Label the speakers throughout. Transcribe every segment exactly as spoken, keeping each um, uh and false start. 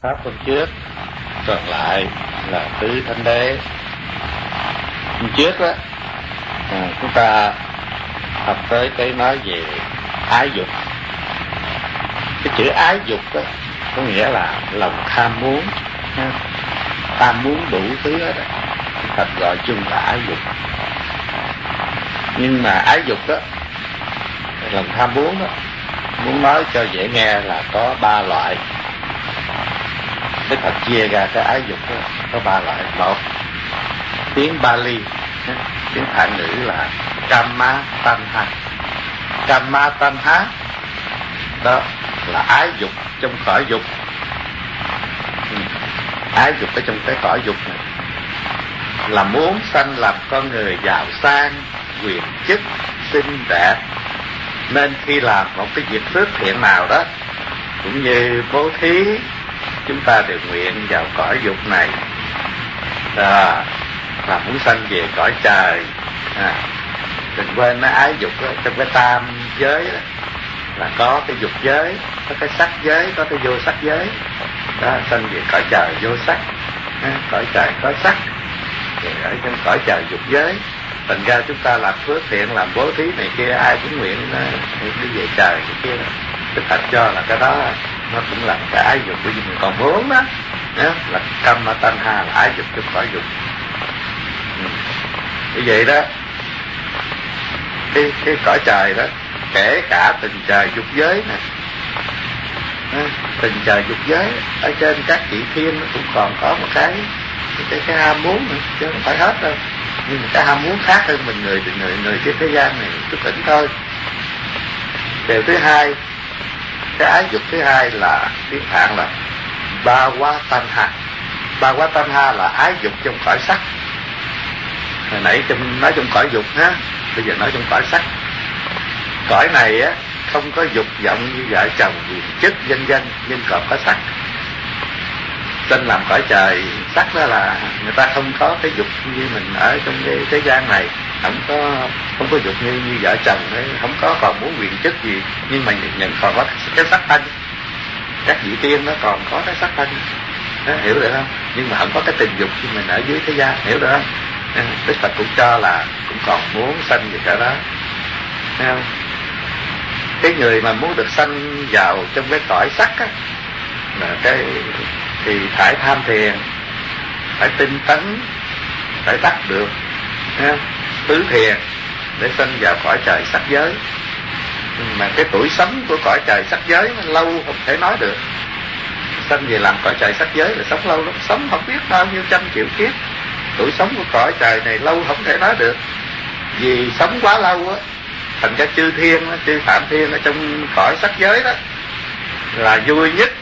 Speaker 1: Pháp hôm trước, còn lại là tứ thánh đế. Hôm trước đó, à, chúng ta học tới cái nói về ái dục. Cái chữ ái dục đó có nghĩa là lòng tham muốn, tham muốn đủ thứ đó, Phật gọi chung là ái dục. Nhưng mà ái dục đó, lòng tham muốn đó, muốn nói cho dễ nghe là có ba loại. Đức Phật chia ra cái ái dục đó, có ba loại. Một, tiếng Bali, tiếng Phạn ngữ là Kama Tanha. Kama Tanha đó là ái dục trong cõi dục. Ái dục ở trong cái cõi dục này là muốn sanh làm con người giàu sang, quyền chức, xinh đẹp. Nên khi làm một cái việc phước thiện nào đó, cũng như bố thí, chúng ta đều nguyện vào cõi dục này, à, là muốn sanh về cõi trời. À, đừng quên nó ái dục đó, trong cái tam giới đó, là có cái dục giới, có cái sắc giới, có cái vô sắc giới. Đó, sanh về cõi trời vô sắc, à, cõi trời có sắc, rồi ở trong cõi trời dục giới. Thành ra chúng ta làm phước thiện, làm bố thí này kia, ai cũng nguyện uh, đi về trời cái kia đó. Đức Phật cho là cái đó nó cũng là cái ái dục, bởi vì mình còn muốn đó, đó là Kama Tanha, là ái dục trong cõi dục. Ừ. Như vậy đó, cái, cái cõi trời đó, kể cả tình trời dục giới nè, à, tình trời dục giới ở trên các vị thiên nó cũng còn có một cái cái, cái ham muốn nữa, chứ không phải hết đâu. Nhưng mà cái ham muốn khác hơn mình người người người trên thế gian này chút ít thôi. Điều thứ hai, cái ái dục thứ hai là tiếng Phạn là Bhavatanha. Bhavatanha là ái dục trong cõi sắc. Hồi nãy trong nói trong cõi dục ha, bây giờ nói trong cõi sắc. Cõi này á không có dục vọng như vợ chồng, quyền chức, danh danh, nhưng còn có sắc. Sinh làm cõi trời sắc đó là người ta không có cái dục như mình ở trong cái thế gian này, không có không có dục như như vợ chồng ấy, không có còn muốn quyền chức gì, nhưng mà nhận còn có cái sắc thân. Các vị tiên nó còn có cái sắc thân, đó, hiểu được không? Nhưng mà không có cái tình dục như mình ở dưới thế gian, hiểu được không? Đức Phật cũng cho là cũng còn muốn sanh về cả đó, thấy không? Cái người mà muốn được sanh vào trong cái cõi sắc á, là cái thì phải tham thiền, phải tinh tấn, phải đắc được ha, tứ thiền để sanh vào cõi trời sắc giới. Nhưng mà cái tuổi sống của cõi trời sắc giới lâu không thể nói được. Sanh về làm cõi trời sắc giới là sống lâu lắm, sống không biết bao nhiêu trăm triệu kiếp. Tuổi sống của cõi trời này lâu không thể nói được, vì sống quá lâu á, thành ra chư thiên, chư phạm thiên ở trong cõi sắc giới đó là vui nhất.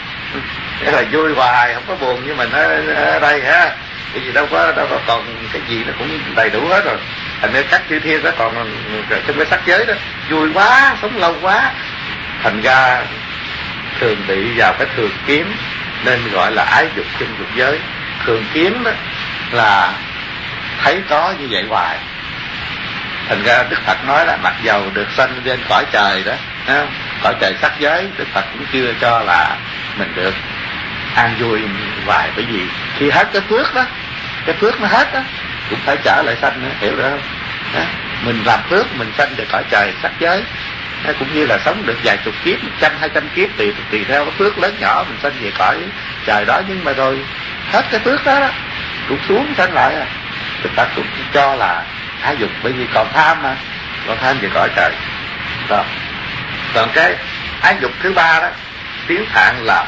Speaker 1: Thế là vui hoài, không có buồn như mình ở, ở đây ha. Bởi vì đâu có đâu có còn cái gì nó cũng đầy đủ hết rồi. Thành ra các chư thiên đó còn trong cái sắc giới đó vui quá, sống lâu quá, thành ra thường bị vào cái thường kiến, nên gọi là ái dục trong dục giới. Thường kiến đó là thấy có như vậy hoài. Thành ra Đức Phật nói là mặc dầu được sanh lên cõi trời đó, cõi trời sắc giới, Đức Phật cũng chưa cho là mình được an vui hoài. Bởi vì khi hết cái phước đó, cái phước nó hết đó, cũng phải trở lại sanh nữa, hiểu được không? Đó. Mình làm phước mình sanh về cõi trời sắc giới, đó, cũng như là sống được vài chục kiếp, một trăm hai trăm kiếp, tùy tùy theo cái phước lớn nhỏ mình sanh về cõi trời đó. Nhưng mà rồi hết cái phước đó, đó cũng xuống sanh lại à. Đức Phật cũng cho là ái dục, bởi vì còn tham mà, còn tham về cõi trời đó. Còn cái ái dục thứ ba đó, tiếng Phạn là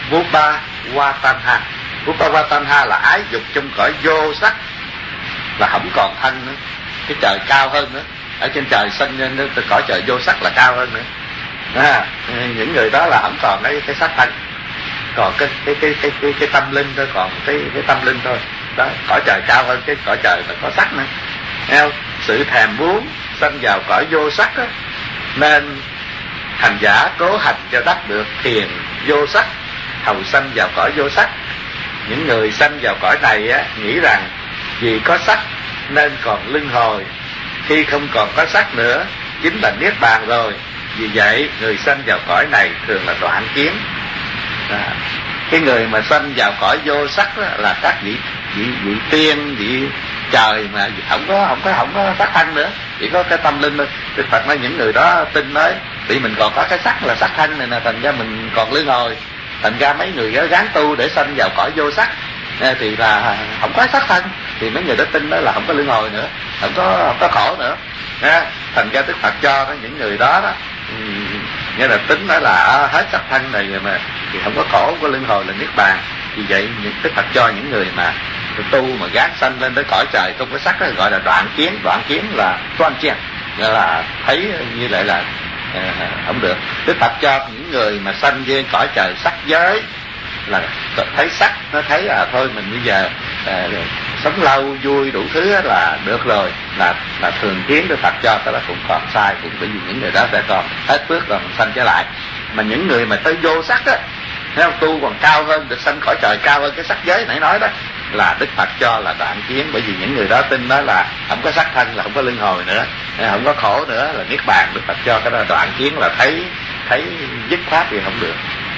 Speaker 1: Vupavatanha. Vupavatanha là ái dục trong cõi vô sắc, là không còn thân nữa, cái trời cao hơn nữa. Ở trên trời sanh lên từ cõi trời vô sắc là cao hơn nữa. À, những người đó là không còn cái cái sắc thân, còn cái cái cái cái cái, cái tâm linh thôi, còn cái cái tâm linh thôi. Đó, cõi trời cao hơn cái cõi trời mà có sắc nữa. Thấy không? Sự thèm muốn sanh vào cõi vô sắc đó, nên hành giả cố hành cho đắc được thiền vô sắc, hầu sanh vào cõi vô sắc. Những người sanh vào cõi này á, nghĩ rằng vì có sắc nên còn luân hồi, khi không còn có sắc nữa chính là niết bàn rồi. Vì vậy người sanh vào cõi này thường là đoạn kiến. À, Cái người mà sanh vào cõi vô sắc đó là các vị vị vị tiên, vị trời mà không có không có không có sắc thân nữa, chỉ có cái tâm linh thôi. Đức Phật nói những người đó tin nói vì mình còn có cái sắc là sắc thân này nè, thành ra mình còn luân hồi, thành ra mấy người đó gán tu để sanh vào cõi vô sắc thì là không có sắc thân, thì mấy người đó tin đó là không có luân hồi nữa, không có không có khổ nữa. Thành ra Đức Phật cho đó, những người đó đó nghĩa là tính đó là hết sắc thân này rồi mà thì không có khổ, không có luân hồi là niết bàn. Vì vậy những Đức Phật cho những người mà tu mà gác sanh lên tới cõi trời không có sắc đó gọi là đoạn kiến. Đoạn kiến là toan chen, nghĩa là thấy như lại là à, không được. Đức Phật cho những người mà sanh trên cõi trời sắc giới là thấy sắc, nó thấy à thôi mình bây giờ à, sống lâu vui đủ thứ là được rồi, là là thường kiến. Đức Phật cho cái đó cũng còn sai, cũng bởi vì những người đó sẽ còn hết phước còn sanh trở lại. Mà những người mà tới vô sắc á, nếu tu còn cao hơn, được sanh cõi trời cao hơn cái sắc giới nãy nói đó, là Đức Phật cho là đoạn kiến. Bởi vì những người đó tin đó là không có sắc thân, là không có luân hồi nữa, không có khổ nữa, là niết bàn. Đức Phật cho cái đó đoạn kiến là thấy thấy dứt khoát thì không được.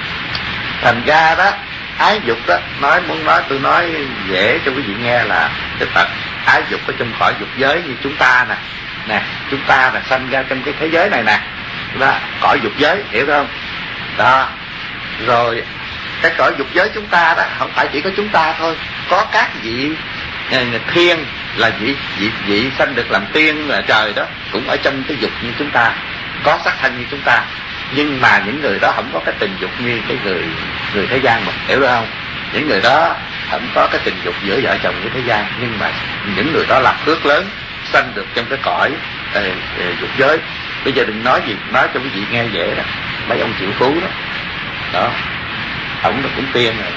Speaker 1: Thành ra đó ái dục đó, nói muốn nói tôi nói dễ cho quý vị nghe là Đức Phật ái dục ở trong cõi dục giới như chúng ta nè, nè chúng ta là sanh ra trong cái thế giới này nè, đó cõi dục giới, hiểu không? Đó rồi cái cõi dục giới chúng ta đó không phải chỉ có chúng ta thôi, có các vị thiên là vị vị vị sanh được làm tiên là trời đó cũng ở trong cái dục như chúng ta, có sắc thân như chúng ta, nhưng mà những người đó không có cái tình dục như cái người người thế gian mà, hiểu được không? Những người đó không có cái tình dục giữa vợ chồng như thế gian, nhưng mà những người đó làm phước lớn, sanh được trong cái cõi uh, uh, dục giới. Bây giờ đừng nói gì, nói cho quý vị nghe dễ đó. Mấy ông triệu phú đó, đó, ông cũng tiên rồi,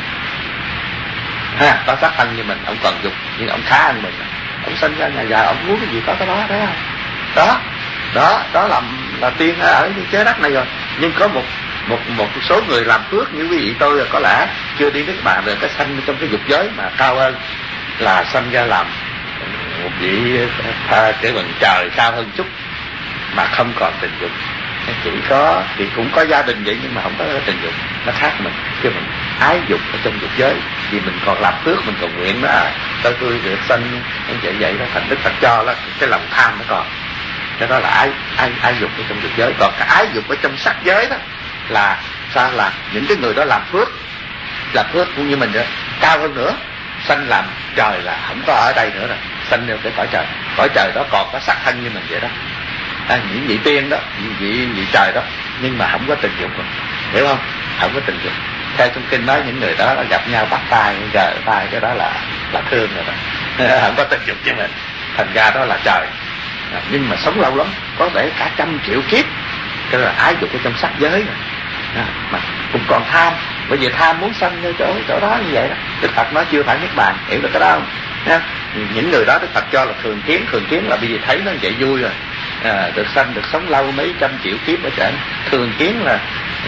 Speaker 1: ha, có sắc thân như mình, ông còn dục nhưng ông khá hơn mình, ông sinh ra nhà giàu, ông muốn cái gì có cái đó, đấy không? Đó, đó, đó làm là tiên ở cái trái đất này rồi. Nhưng có một một một số người làm phước như quý vị tôi là có lẽ chưa đi nước bạn rồi, cái sanh trong cái dục giới mà cao hơn, là sanh ra làm một vị cái bằng trời cao hơn chút mà không còn tình dục, chỉ có thì cũng có gia đình vậy nhưng mà không có tình dục, nó khác mình. Chứ mình ái dục ở trong dục giới vì mình còn làm phước, mình còn nguyện đó à, tôi tôi được sanh vậy vậy đó, thành Đức Phật cho đó cái lòng tham nó còn, cái đó là ái ái ái dục ở trong dục giới. Còn cái ái dục ở trong sắc giới đó là sao? Là những cái người đó làm phước, làm phước cũng như mình nữa, cao hơn nữa, sanh làm trời là không có ở đây nữa rồi, sanh vào cái cõi trời. Cõi trời đó còn có sắc thân như mình vậy đó, à, những vị tiên đó, những vị vị trời đó, nhưng mà không có tình dục rồi, hiểu không? Không có tình dục. Theo trong kinh nói những người đó gặp nhau bắt tay gờ tay, cái đó là là thương rồi đó, không có tình dục cho mình, thành ra đó là trời. À, nhưng mà sống lâu lắm, có thể cả trăm triệu kiếp, cái là ái dục ở trong sắc giới rồi. À, mà cũng còn tham, bởi vì tham muốn sanh nơi chỗ chỗ đó như vậy đó. Đức Phật nói chưa phải niết bàn, hiểu được cái đó không? À, những người đó Đức Phật cho là thường kiến, thường kiến là bởi vì thấy nó vậy vui rồi, à, được sanh được sống lâu mấy trăm triệu kiếp ở trển. Thường kiến là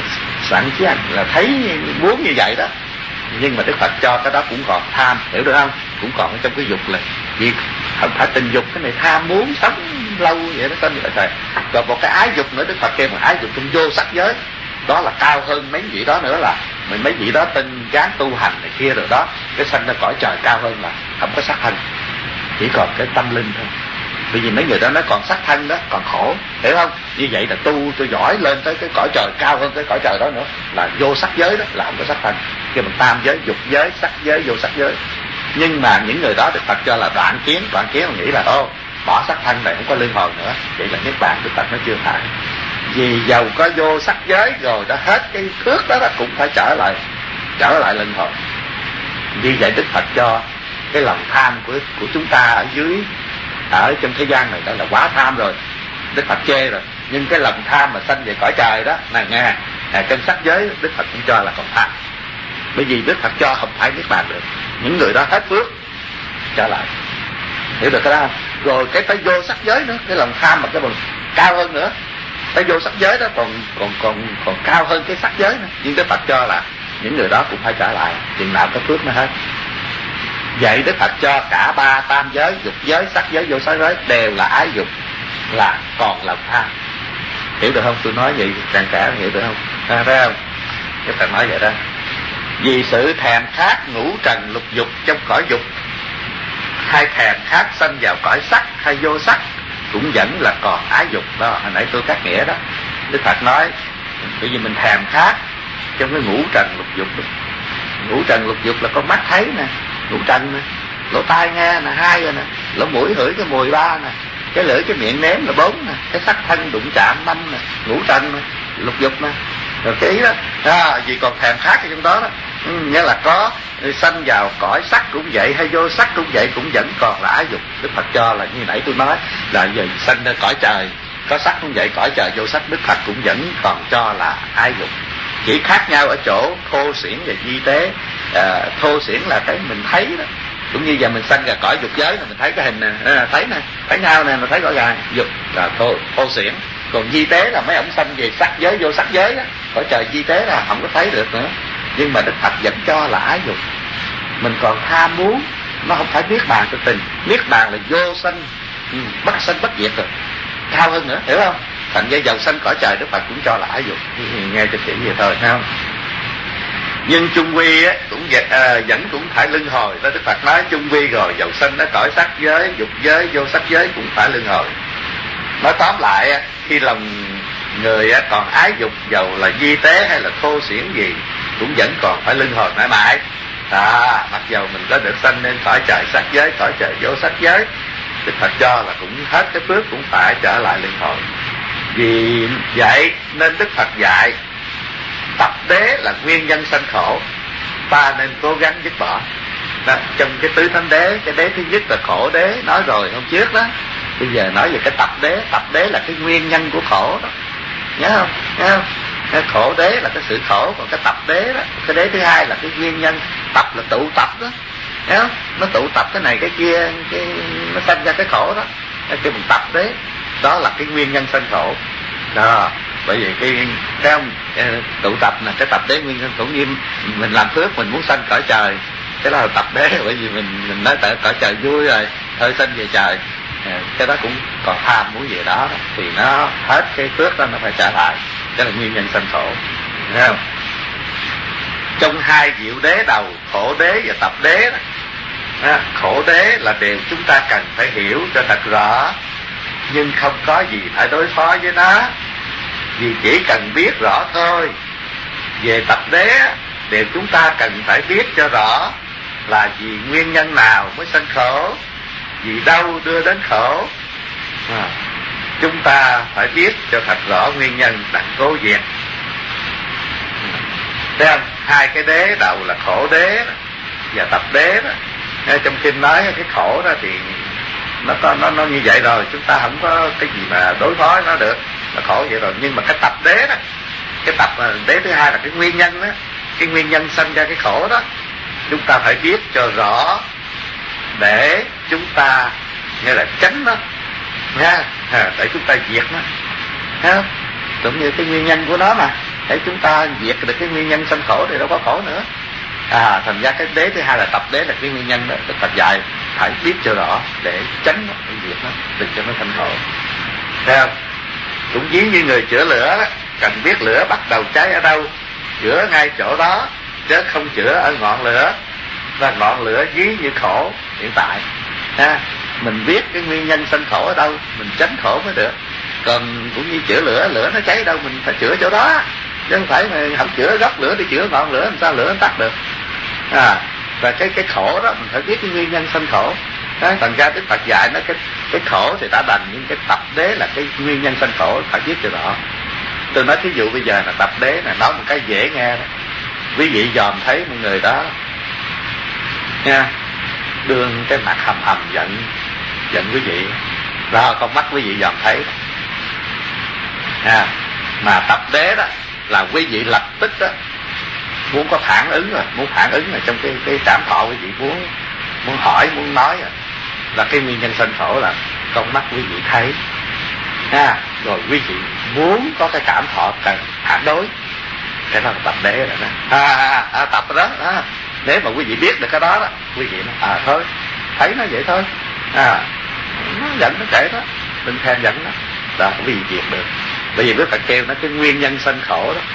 Speaker 1: sẵn chứ anh là thấy muốn như vậy đó, nhưng mà Đức Phật cho cái đó cũng còn tham, hiểu được không? Cũng còn ở trong cái dục là vì không phải tình dục, cái này tham muốn sống lâu vậy đó, tên trời. Còn một cái ái dục nữa, Đức Phật kêu một ái dục trong vô sắc giới, đó là cao hơn mấy vị đó nữa, là mấy vị đó tin gán tu hành này kia rồi đó, cái sanh ra cõi trời cao hơn là không có sắc thân, chỉ còn cái tâm linh thôi. Bởi vì mấy người đó nó còn sắc thân đó, còn khổ, hiểu không? Như vậy là tu tôi giỏi lên tới cái cõi trời cao hơn cái cõi trời đó nữa, là vô sắc giới đó, là không có sắc thân. Kêu mình tam giới, dục giới, sắc giới, vô sắc giới. Nhưng mà những người đó Đức Phật cho là đoạn kiến, đoạn kiến là nghĩ là ô bỏ sắc thân này không có luân hồi nữa, vậy là niết bàn. Đức Phật nó chưa phải, vì giàu có vô sắc giới rồi đã hết cái phước đó, đó cũng phải trở lại trở lại luân hồi. Vì vậy Đức Phật cho cái lòng tham của của chúng ta ở dưới, ở trong thế gian này đó là quá tham rồi, Đức Phật chê rồi. Nhưng cái lòng tham mà sanh về cõi trời đó này nghe, à, trong sắc giới Đức Phật cũng cho là còn tham, bởi vì Đức Phật cho không phải niết bàn được. Những người đó hết phước trở lại, hiểu được cái đó không? Rồi cái tới vô sắc giới nữa, cái lòng tham mà cái bằng cao hơn nữa, tới vô sắc giới đó còn còn còn còn cao hơn cái sắc giới nữa. Nhưng Đức Phật cho là những người đó cũng phải trở lại, chừng nào cái phước nó hết. Vậy Đức Phật cho cả ba tam giới, dục giới, sắc giới, vô sắc giới đều là ái dục, là còn lòng tham, hiểu được không? Tôi nói vậy càng cả hiểu được không? À, thấy không? Đức Phật nói vậy đó. Vì sự thèm khát ngũ trần lục dục trong cõi dục, hay thèm khát sanh vào cõi sắc hay vô sắc, cũng vẫn là còn ái dục. Đó, hồi nãy tôi cắt nghĩa đó. Đức Phật nói bởi vì mình thèm khát trong cái ngũ trần lục dục đó. Ngũ trần lục dục là con mắt thấy nè, ngũ trần nè, lỗ tai nghe nè, hai rồi nè, lỗ mũi hửi cái mùi ba nè, cái lưỡi cái miệng nếm là bốn nè, cái sắc thân đụng chạm năm nè, ngũ trần nè, lục dục nè. Rồi cái ý đó, à, vì còn thèm khát ở trong đó đó. Ừ, nghĩa là có sanh vào cõi sắc cũng vậy, hay vô sắc cũng vậy, cũng vẫn còn là ái dục. Đức Phật cho là như nãy tôi nói là giờ sanh ra cõi trời có sắc cũng vậy, cõi trời vô sắc, Đức Phật cũng vẫn còn cho là ái dục. Chỉ khác nhau ở chỗ thô xiển và vi tế. À, thô xiển là cái mình thấy đó, cũng như giờ mình sanh ra cõi dục giới là mình thấy cái hình nè, à, thấy nè, thấy nhau nè, mình thấy rõ ràng, dục là thô, thô xiển. Còn vi tế là mấy ông sanh về sắc giới, vô sắc giới đó, cõi trời vi tế là không có thấy được nữa. Nhưng mà Đức Phật vẫn cho là ái dục. Mình còn tham muốn, nó không phải niết bàn của tình. Niết bàn là vô sanh, ừ, bất sanh bất diệt rồi, cao hơn nữa, hiểu không? Thành ra dầu sanh cõi trời Đức Phật cũng cho là ái dục. Nghe cho kỹ vậy thôi, thấy không? Nhưng chung quy á, cũng à, vẫn cũng phải luân hồi. Đó, Đức Phật nói chung quy rồi, dầu sanh ở cõi sắc giới, dục giới, vô sắc giới cũng phải luân hồi. Nói tóm lại á, khi lòng người á, còn ái dục, dầu là vi tế hay là thô xiển gì, cũng vẫn còn phải luân hồi mãi mãi. À, mặc dầu mình có được sanh lên cõi trời sắc giới, cõi trời vô sắc giới, Đức Phật cho là cũng hết cái phước, cũng phải trở lại luân hồi. Vì vậy nên Đức Phật dạy tập đế là nguyên nhân sanh khổ, ta nên cố gắng dứt bỏ. Đó, trong cái tứ thánh đế, cái đế thứ nhất là khổ đế, nói rồi hôm trước đó. Bây giờ nói về cái tập đế. Tập đế là cái nguyên nhân của khổ đó, nhớ không? Nhớ không? Cái khổ đế là cái sự khổ, còn cái tập đế đó, cái đế thứ hai là cái nguyên nhân. Tập là tụ tập đó, nhớ không? Nó tụ tập cái này cái kia, cái nó sanh ra cái khổ đó, cái mình tập đế. Đó là cái nguyên nhân sanh khổ đó. Bởi vì cái, cái tụ tập là cái tập đế nguyên nhân khổ. Như mình làm phước mình muốn sanh cõi trời, cái đó là tập đế. Bởi vì mình mình nói tại cõi trời vui rồi, thôi sanh về trời, cái đó cũng còn tham muốn về đó, đó thì nó hết cái phước đó, nó phải trả lại. Cái là nguyên nhân sanh khổ, thấy không? Trong hai diệu đế đầu, khổ đế và tập đế đó, à, khổ đế là điều chúng ta cần phải hiểu cho thật rõ, nhưng không có gì phải đối phó với nó, vì chỉ cần biết rõ thôi. Về tập đế, điều chúng ta cần phải biết cho rõ là vì nguyên nhân nào mới sanh khổ, vì đâu đưa đến khổ. À, chúng ta phải biết cho thật rõ nguyên nhân đặng cố diệt. Thấy không? Hai cái đế đầu là khổ đế và tập đế đó. Trong kinh nói cái khổ đó thì nó có nó nó như vậy rồi, chúng ta không có cái gì mà đối phó nó được, nó khổ vậy rồi. Nhưng mà cái tập đế đó, cái tập đế thứ hai là cái nguyên nhân đó, cái nguyên nhân sanh ra cái khổ đó, chúng ta phải biết cho rõ để chúng ta như là tránh nó nha, để chúng ta diệt nó, thấy không? Cũng như cái nguyên nhân của nó mà, để chúng ta diệt được cái nguyên nhân sanh khổ thì đâu có khổ nữa. À, thành ra cái đế thứ hai là tập đế là cái nguyên nhân đó. Đức Phật dạy phải biết cho rõ để tránh nó, để diệt nó, đừng cho nó sanh khổ. Thấy không? Cũng ví như người chữa lửa đó, cần biết lửa bắt đầu cháy ở đâu, chữa ngay chỗ đó, chứ không chữa ở ngọn lửa. Và ngọn lửa ví như khổ hiện tại. À, mình biết cái nguyên nhân sanh khổ ở đâu, mình tránh khổ mới được. Còn cũng như chữa lửa, lửa nó cháy đâu mình phải chữa chỗ đó, chứ không phải mà không chữa gốc lửa thì chữa ngọn lửa làm sao lửa nó tắt được. À, và cái cái khổ đó mình phải biết cái nguyên nhân sanh khổ. Đó, thành ra Đức Phật dạy nó cái cái khổ thì đã đành, nhưng cái tập đế là cái nguyên nhân sanh khổ phải biết cho rõ. Tôi nói thí dụ bây giờ là tập đế là nói một cái dễ nghe đó. Quý vị dòm thấy một người đó nha, đương cái mặt hầm hầm giận giận quý vị đó, con mắt quý vị dòm thấy à, mà tập đế đó là quý vị lập tức đó muốn có phản ứng rồi, muốn phản ứng là trong cái cái cảm thọ quý vị muốn muốn hỏi muốn nói rồi. Là cái nguyên nhân sanh khổ là con mắt quý vị thấy à, rồi quý vị muốn có cái cảm thọ cần phản đối, cái đó là tập đế rồi đó. À, à, à tập đó, đó. Nếu mà quý vị biết được cái đó đó, quý vị nói à thôi, thấy nó vậy thôi, à nó giận nó kệ đó, đừng thèm giận nó, đó quý vị diệt được. Bởi vì Đức Phật kêu nó cái nguyên nhân sanh khổ đó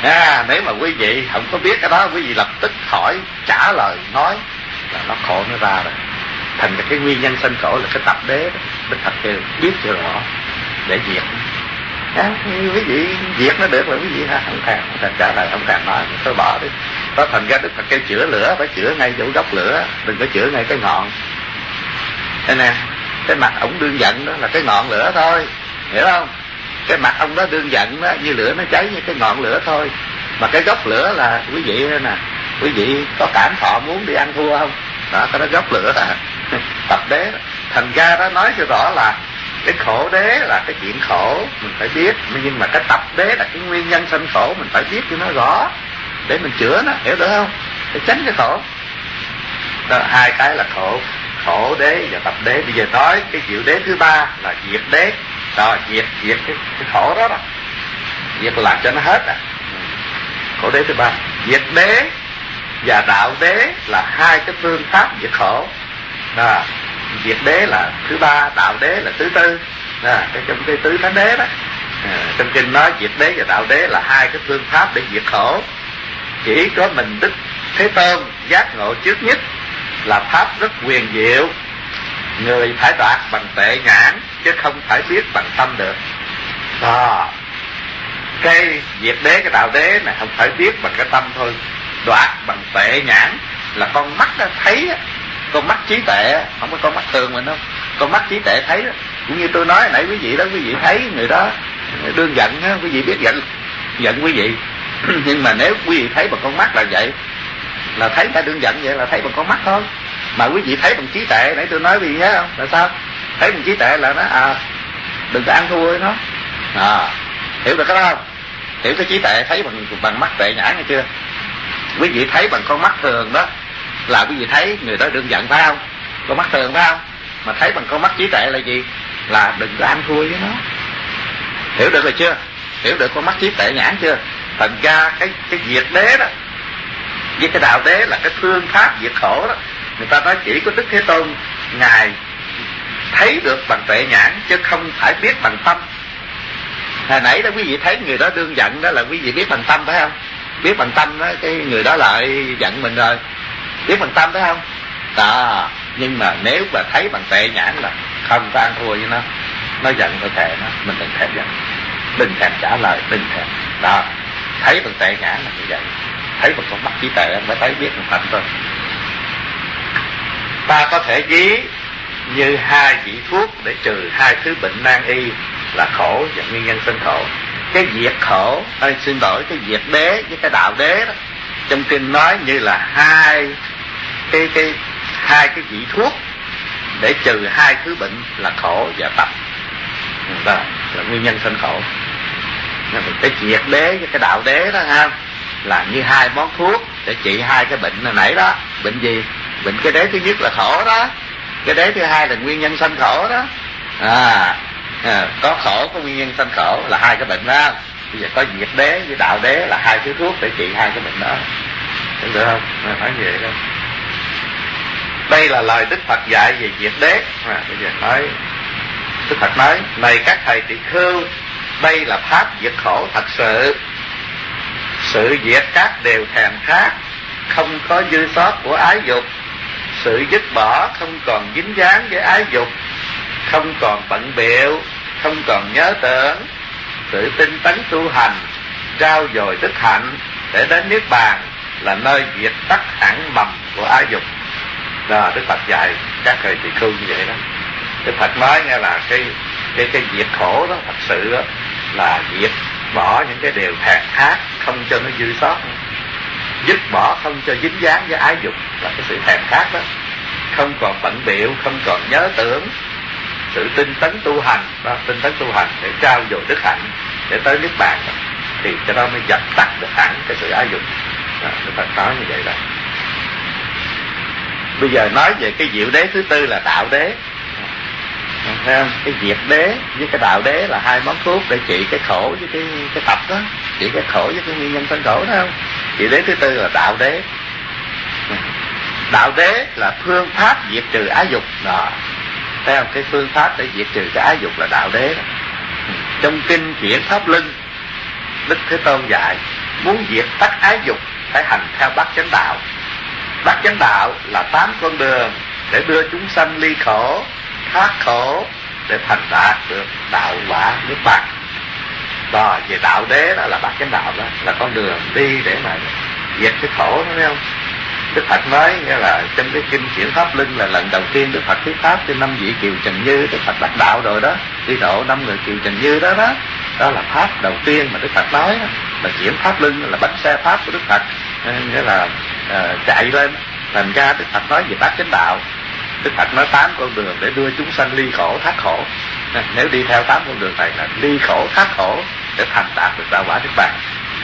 Speaker 1: À, nếu mà quý vị không có biết cái đó, quý vị lập tức hỏi, trả lời, nói là nó khổ nó ra rồi. Thành cái nguyên nhân sanh khổ là cái tập đế đó. Đức Phật kêu biết cho rõ để diệt. À, quý vị diệt nó được là quý vị ha, không thèm, không thèm trả lời, không thèm nói, thôi bỏ đi. Đó thành ra Đức Phật kêu chữa lửa phải chữa ngay chỗ gốc lửa, đừng có chữa ngay cái ngọn. Thế nè, cái mặt ổng đương giận đó là cái ngọn lửa thôi, hiểu không? Cái mặt ông đó đương giận đó, như lửa nó cháy như cái ngọn lửa thôi. Mà cái gốc lửa là quý vị nè, quý vị có cảm thọ muốn đi ăn thua không? Đó, cái đó gốc lửa à. Tập đế đó. Thành ra đó nói cho rõ là cái khổ đế là cái chuyện khổ mình phải biết, nhưng mà cái tập đế là cái nguyên nhân sanh khổ mình phải biết cho nó rõ để mình chữa nó, hiểu được không? Để tránh cái khổ. Đó, hai cái là khổ, khổ đế và tập đế. Bây giờ nói cái diệu đế thứ ba là diệt đế. Rồi diệt diệt cái, cái khổ đó đó, diệt làm cho nó hết à. Khổ đế thứ ba, diệt đế và đạo đế là hai cái phương pháp diệt khổ. Đó, diệt đế là thứ ba, đạo đế là thứ tư. Đó, cái trong cái tứ thánh đế đó. À, trong kinh nói diệt đế và đạo đế là hai cái phương pháp để diệt khổ. Chỉ có mình Đức Thế Tôn giác ngộ trước nhất là pháp rất quyền diệu, người phải đoạt bằng tuệ nhãn chứ không phải biết bằng tâm được. Đó, cái diệt đế, cái đạo đế này không phải biết bằng cái tâm thôi, đoạt bằng tuệ nhãn là con mắt đó, thấy đó. Con mắt trí tuệ, không có con mắt thường mình đâu, con mắt trí tuệ thấy đó. Cũng như tôi nói nãy quý vị đó, quý vị thấy người đó đương giận á, quý vị biết giận giận quý vị. Nhưng mà nếu quý vị thấy bằng con mắt là vậy, là thấy người ta đương giận vậy là thấy bằng con mắt thôi. Mà quý vị thấy bằng trí tuệ, nãy tôi nói quý vị thấy không? Là sao? Thấy bằng trí tuệ là nó à đừng có ăn thua với nó. À, hiểu được cái đó không? Hiểu cái trí tuệ thấy bằng bằng mắt tuệ nhãn hay chưa? Quý vị thấy bằng con mắt thường đó là quý vị thấy người đó đương giận phải không? Con mắt thường phải không? Mà thấy bằng con mắt trí tuệ là gì? Là đừng có ăn thua với nó. Hiểu được rồi chưa? Hiểu được con mắt trí tuệ nhãn chưa? Thành ra cái cái diệt đế đó với cái đạo đế là cái phương pháp diệt khổ đó. Người ta nói chỉ có Đức Thế Tôn ngài thấy được bằng tuệ nhãn chứ không phải biết bằng tâm. Hồi nãy đó quý vị thấy người đó đương giận đó là quý vị biết bằng tâm phải không? Biết bằng tâm đó, cái người đó lại giận mình rồi, biết bằng tâm phải không? Đó, nhưng mà nếu mà thấy bằng tuệ nhãn là không có ăn thua với nó. Nó giận thôi kệ nó, mình đừng thèm giận, đừng thèm trả lời, đừng thèm. Đó, thấy bằng tuệ nhãn là như vậy. Thấy bằng con mắt trí tuệ mới thấy biết bằng tâm thôi. Ta có thể ví như hai vị thuốc để trừ hai thứ bệnh nan y là khổ và nguyên nhân sanh khổ. Cái diệt khổ, ơi xin lỗi, cái diệt đế với cái đạo đế đó, trong kinh nói như là hai cái cái hai cái vị thuốc để trừ hai thứ bệnh là khổ và tập. Đó là nguyên nhân sanh khổ. Cái diệt đế với cái đạo đế đó ha, là như hai món thuốc để trị hai cái bệnh hồi nãy đó. Bệnh gì? Bệnh cái đế thứ nhất là khổ đó, cái đế thứ hai là nguyên nhân sanh khổ đó. À, à có khổ có nguyên nhân sanh khổ là hai cái bệnh đó. Bây giờ có diệt đế với đạo đế là hai thứ thuốc để trị hai cái bệnh đó. Được, được không? Nói nói vậy đâu. Đây là lời Đức Phật dạy về diệt đế. À, bây giờ nói Đức Phật nói: này các thầy tỳ khưu, đây là pháp diệt khổ thật sự. Sự diệt các đều thèm khát, không có dư sót của ái dục. Sự dứt bỏ không còn dính dáng với ái dục, không còn bận bịu, không còn nhớ tưởng. Sự tinh tấn tu hành, trao dồi đức hạnh để đến niết bàn là nơi diệt tắt hẳn mầm của ái dục. Đó, Đức Phật dạy các thầy tỳ khưu như vậy đó. Đức Phật nói nghe là cái cái cái diệt khổ đó thật sự đó là diệt bỏ những cái điều thèm khát, không cho nó dư sót, dứt bỏ không cho dính dáng với ái dục là cái sự thèm khát đó, không còn bận bịu, không còn nhớ tưởng. Sự tinh tấn tu hành đó, tinh tấn tu hành để trao dồi đức hạnh để tới niết bàn đó, thì cái đó mới dập tắt được hẳn cái sự ái dục. Đức Phật nói như vậy đó. Bây giờ nói về cái diệu đế thứ tư là đạo đế. Thấy không? Cái diệt đế với cái đạo đế là hai món thuốc để trị cái khổ với cái cái tập đó, trị cái khổ với cái nguyên nhân sanh khổ đó không? Diệu đế thứ tư là đạo đế. Đạo đế là phương pháp diệt trừ ái dục đó. Thấy không? Cái phương pháp để diệt trừ cái ái dục là đạo đế đó. Trong kinh Chuyển Pháp Luân, Đức Thế Tôn dạy muốn diệt tắt ái dục phải hành theo bát chánh đạo. Bát chánh đạo là tám con đường để đưa chúng sanh ly khổ, thoát khổ, để thành đạt được đạo quả nước bạc. Đó, về đạo đế đó là bát chánh đạo, đó là con đường đi để mà diệt cái khổ, thấy không? Đức Phật nói nghĩa là trong cái kinh Chuyển Pháp Luân là lần đầu tiên Đức Phật thuyết pháp cho năm vị Kiều Trần Như. Đức Phật đắc đạo rồi đó, đi độ năm người Kiều Trần Như đó đó. Đó là pháp đầu tiên mà Đức Phật nói đó, là chuyển Pháp Luân, là bánh xe pháp của Đức Phật, nghĩa là uh, chạy lên. Thành ra Đức Phật nói về bát chánh đạo. Đức Phật nói tám con đường để đưa chúng sanh ly khổ thoát khổ. Nếu đi theo tám con đường này là ly khổ thoát khổ để thành đạt được đạo quả Niết Bàn.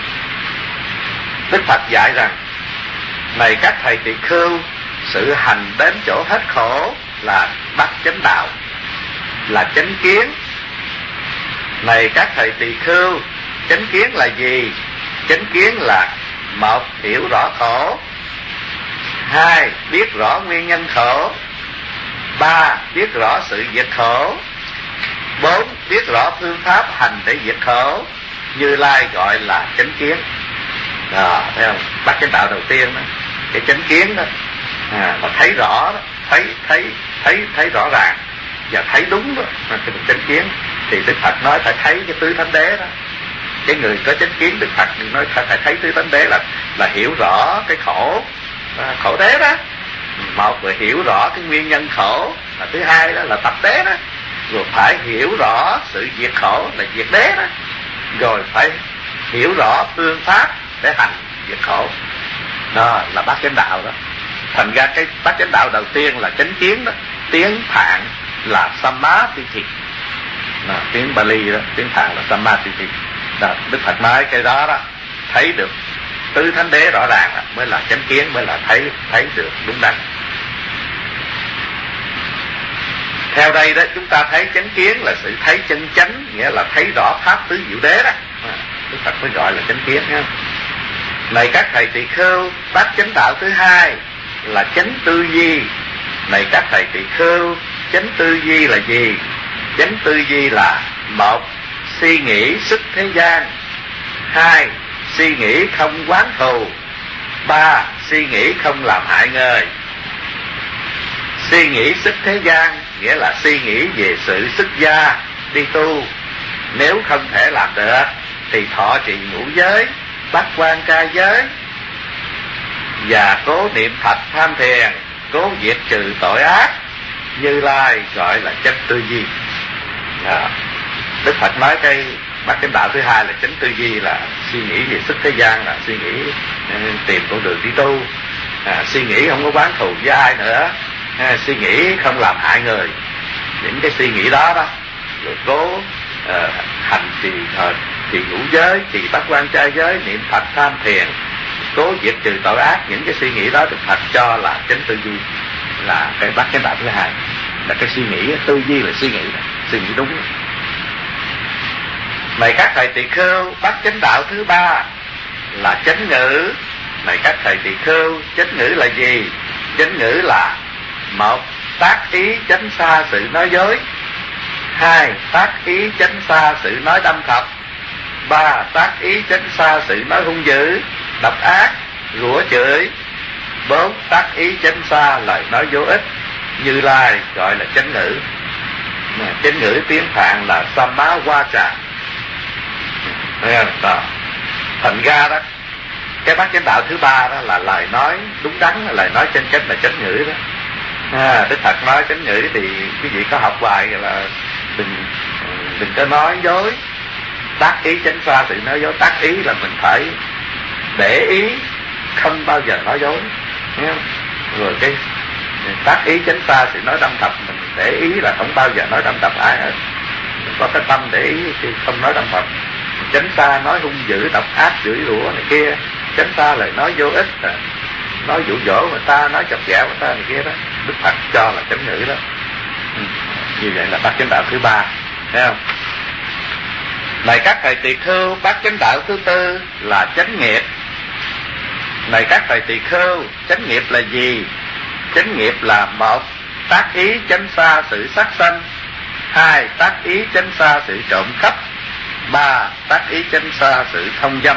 Speaker 1: Đức Phật dạy rằng: này các thầy tỳ khưu, sự hành đến chỗ hết khổ là bát chánh đạo, là chánh kiến. Này các thầy tỳ khưu, chánh kiến là gì? Chánh kiến là: một, hiểu rõ khổ; hai, biết rõ nguyên nhân khổ; ba, biết rõ sự diệt khổ; bốn, biết rõ phương pháp hành để diệt khổ. Như Lai gọi là chánh kiến. Đó, thấy không? Bát chánh đạo đầu tiên đó, cái chánh kiến đó, à, mà thấy rõ đó, thấy thấy thấy thấy rõ ràng và thấy đúng đó, là cái chánh kiến. Thì Đức Phật nói phải thấy cái tứ thánh đế đó. Cái người có chánh kiến, Đức Phật nói phải thấy tứ thánh đế là là hiểu rõ cái khổ, à, khổ đế đó. Một là hiểu rõ cái nguyên nhân khổ, là thứ hai đó là tập đế đó. Rồi phải hiểu rõ sự diệt khổ là diệt đế đó. Rồi phải hiểu rõ phương pháp để hành diệt khổ. Đó là bát chánh đạo đó. Thành ra cái bát chánh đạo đầu tiên là chánh kiến đó. Tiếng Phạn là Sammadhi, tiếng Bali đó, tiếng Phạn là Sammadhi. Đó, Đức Phật nói cái đó đó, thấy được tứ thánh đế rõ ràng đó, mới là chánh kiến, mới là thấy thấy được đúng đắn. Theo đây đó, chúng ta thấy chánh kiến là sự thấy chân chánh, nghĩa là thấy rõ pháp tứ diệu đế đó. À, Đức Phật mới gọi là chánh kiến nha. Này các thầy tỳ khưu, bát chánh đạo thứ hai là chánh tư duy. Này các thầy tỳ khưu, chánh tư duy là gì? Chánh tư duy là: một, suy nghĩ xuất thế gian; hai, suy nghĩ không oán thù; ba, suy nghĩ không làm hại người. Suy nghĩ xuất thế gian nghĩa là suy nghĩ về sự xuất gia đi tu. Nếu không thể làm được thì thọ trì ngũ giới, bát quan trai giới, và cố niệm Phật tham thiền, cố diệt trừ tội ác. Như Lai gọi là chánh tư duy. À, Đức Phật nói cái bát chánh đạo thứ hai là chánh tư duy, là suy nghĩ về xuất thế gian, là suy nghĩ tìm con đường đi tu, à, suy nghĩ không có oán thù với ai nữa, à, suy nghĩ không làm hại người. Những cái suy nghĩ đó đó, rồi cố uh, hành trì uh, trì ngũ giới, trì bát quan trai giới, niệm Phật tham thiền, cố diệt trừ tội ác. Những cái suy nghĩ đó Đức Phật cho là chánh tư duy, là cái bát chánh đạo thứ hai, là cái suy nghĩ. Tư duy là suy nghĩ, suy nghĩ đúng. Này các thầy tỳ khưu, bát chánh đạo thứ ba là chánh ngữ. Này các thầy tỳ khưu, chánh ngữ là gì? Chánh ngữ là: một, tác ý tránh xa sự nói dối; hai, tác ý tránh xa sự nói đâm thọc; ba, tác ý tránh xa sự nói hung dữ, độc ác, rủa chửi; bốn, tác ý tránh xa lời nói vô ích. Như Lai gọi là chánh ngữ. Chánh ngữ tiếng Phạn là Sammawacha. Đó. Thành ra đó, cái bát chánh đạo thứ ba đó là lời nói đúng đắn, là lời nói chân chánh, là chánh ngữ đó. À, Đức Phật nói chánh ngữ thì quý vị có học bài là đừng đừng có nói dối. Tác ý tránh xa sự nói dối. Tác ý là mình phải để ý không bao giờ nói dối, nghe không? Rồi cái tác ý tránh xa sự nói đâm thọc, mình để ý là không bao giờ nói đâm thọc ai hết. Mình có cái tâm để ý thì không nói đâm thọc. Tránh xa nói hung dữ, độc ác, chửi rủa này kia. Tránh xa lời nói vô ích, nói dụ dỗ người ta, nói chọc ghẹo người ta này kia đó. Đức Phật cho là chánh ngữ đó. Ừ. Như vậy là bát chánh đạo thứ ba, thấy không? Này các thầy tỳ khưu, bát chánh đạo thứ tư là chánh nghiệp. Này các thầy tỳ khưu, chánh nghiệp là gì? Chánh nghiệp là: một, tác ý tránh xa sự sát sanh; hai, tác ý tránh xa sự trộm cắp; ba, tác ý tránh xa sự thông dâm.